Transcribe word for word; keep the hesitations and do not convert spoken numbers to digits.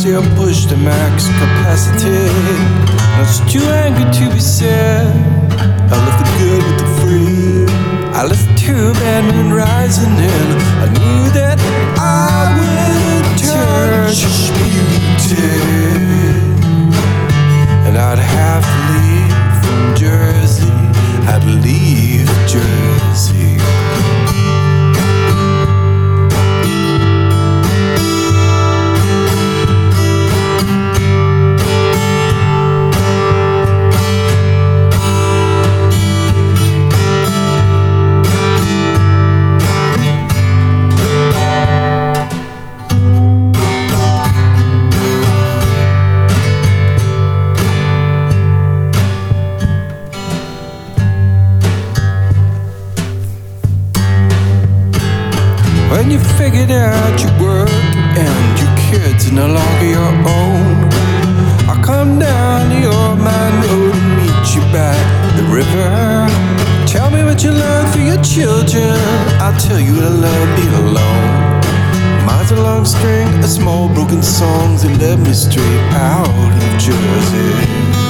say I pushed the max capacity. I was too angry to be sad. I left the good with the free. I left the two bad moon rising in. I knew that I would touch beauty, and I'd have to leave from Jersey. I'd leave Jersey. When you figured out your work and your kids are no longer your own, I'll come down to your mine road and meet you by the river. Tell me what you learned for your children. I'll tell you what I learned being alone. Mine's a long string of small broken songs that led me straight out of Jersey.